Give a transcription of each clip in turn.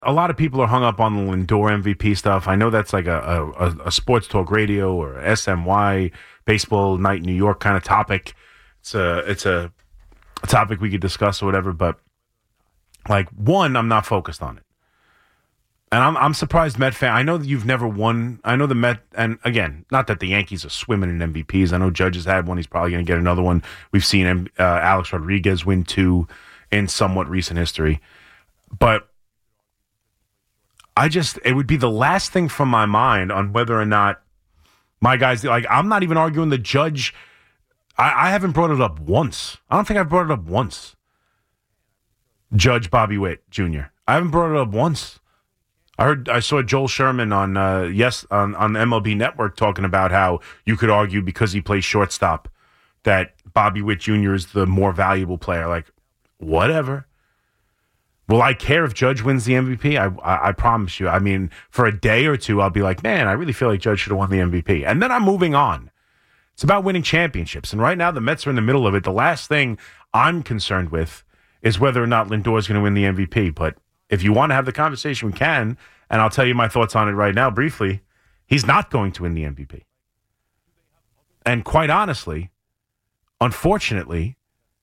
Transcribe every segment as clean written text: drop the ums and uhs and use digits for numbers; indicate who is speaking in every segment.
Speaker 1: a lot of people are hung up on the Lindor MVP stuff. I know that's like a sports talk radio or SMY baseball night New York kind of topic. It's a topic we could discuss or whatever, but like one, I'm not focused on it. And I'm surprised Met fan. I know that you've never won. I know the Met, and again, not that the Yankees are swimming in MVPs. I know Judge has had one. He's probably going to get another one. We've seen Alex Rodriguez win 2 in somewhat recent history. But it would be the last thing from my mind on whether or not my guys, like, I'm not even arguing the Judge. I haven't brought it up once. I don't think I've brought it up once. Judge Bobby Witt Jr. I haven't brought it up once. I saw Joel Sherman on MLB Network talking about how you could argue because he plays shortstop that Bobby Witt Jr. is the more valuable player. Like, whatever. Will I care if Judge wins the MVP? I promise you. I mean, for a day or two, I'll be like, man, I really feel like Judge should have won the MVP. And then I'm moving on. It's about winning championships. And right now, the Mets are in the middle of it. The last thing I'm concerned with is whether or not Lindor is going to win the MVP. But if you want to have the conversation, we can. And I'll tell you my thoughts on it right now briefly. He's not going to win the MVP. And quite honestly, unfortunately,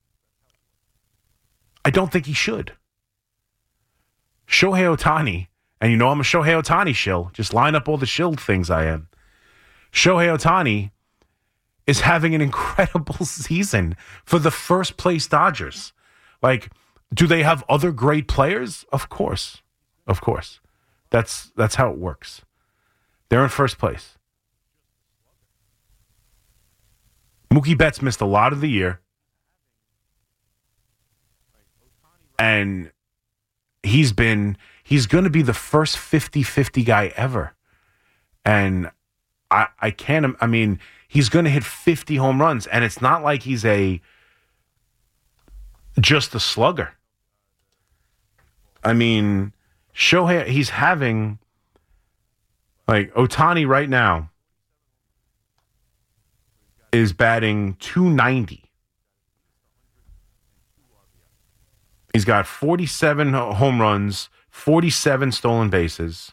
Speaker 1: I don't think he should. Shohei Ohtani, and you know I'm a Shohei Ohtani shill. Just line up all the shill things I am. Shohei Ohtani is having an incredible season for the first place Dodgers. Like, do they have other great players? Of course. Of course. That's how it works. They're in first place. Mookie Betts missed a lot of the year. And he's going to be the first 50-50 guy ever. And he's going to hit 50 home runs. And it's not like he's just a slugger. I mean, Shohei, he's having, like, Ohtani right now is batting .290. He's got 47 home runs, 47 stolen bases.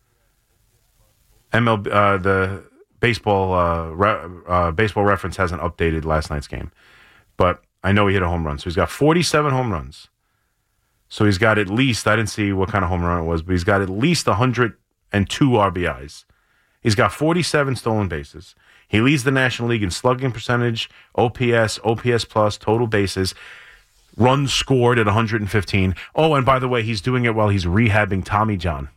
Speaker 1: The baseball reference hasn't updated last night's game, but I know he hit a home run. So he's got 47 home runs. So he's got at least, I didn't see what kind of home run it was, but he's got at least 102 RBIs. He's got 47 stolen bases. He leads the National League in slugging percentage, OPS, OPS plus, total bases, runs scored at 115. Oh, and by the way, he's doing it while he's rehabbing Tommy John.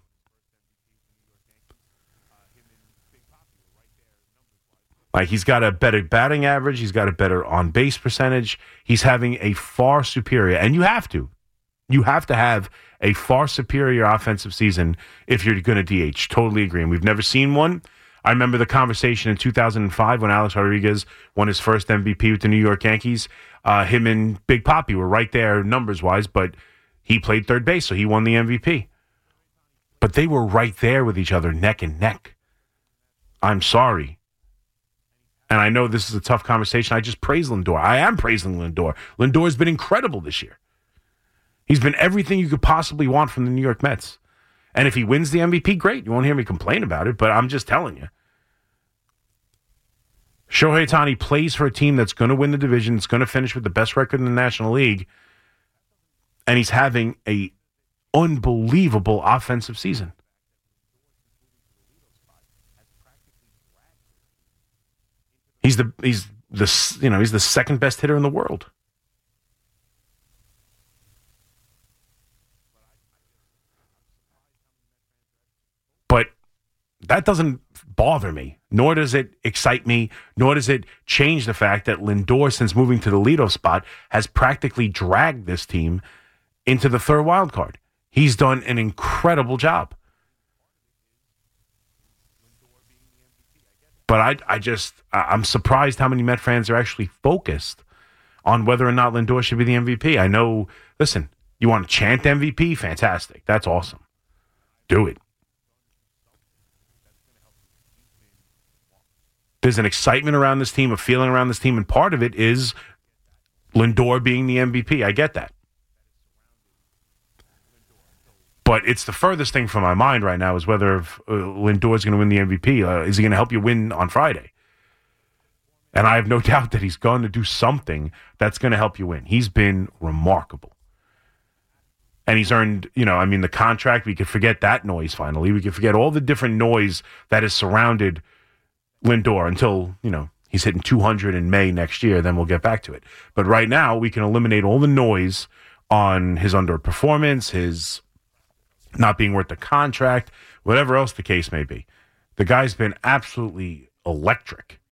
Speaker 1: Like, he's got a better batting average. He's got a better on-base percentage. He's having a far superior, and you have to have a far superior offensive season if you're going to DH. Totally agree. And we've never seen one. I remember the conversation in 2005 when Alex Rodriguez won his first MVP with the New York Yankees. Him and Big Papi were right there numbers-wise, but he played third base, so he won the MVP. But they were right there with each other, neck and neck. I'm sorry. And I know this is a tough conversation. I just praise Lindor. I am praising Lindor. Lindor's been incredible this year. He's been everything you could possibly want from the New York Mets. And if he wins the MVP, great. You won't hear me complain about it, but I'm just telling you. Shohei Ohtani plays for a team that's going to win the division, that's going to finish with the best record in the National League, and he's having an unbelievable offensive season. He's the second best hitter in the world. But that doesn't bother me, nor does it excite me, nor does it change the fact that Lindor, since moving to the leadoff spot, has practically dragged this team into the third wild card. He's done an incredible job. But I'm surprised how many Met fans are actually focused on whether or not Lindor should be the MVP. I know, listen, you want to chant MVP? Fantastic. That's awesome. Do it. There's an excitement around this team, a feeling around this team, and part of it is Lindor being the MVP. I get that. But it's the furthest thing from my mind right now is whether Lindor is going to win the MVP. Is he going to help you win on Friday? And I have no doubt that he's going to do something that's going to help you win. He's been remarkable. And he's earned, the contract. We could forget that noise finally. We could forget all the different noise that has surrounded Lindor until, he's hitting 200 in May next year. Then we'll get back to it. But right now, we can eliminate all the noise on his underperformance, his not being worth the contract, whatever else the case may be. The guy's been absolutely electric.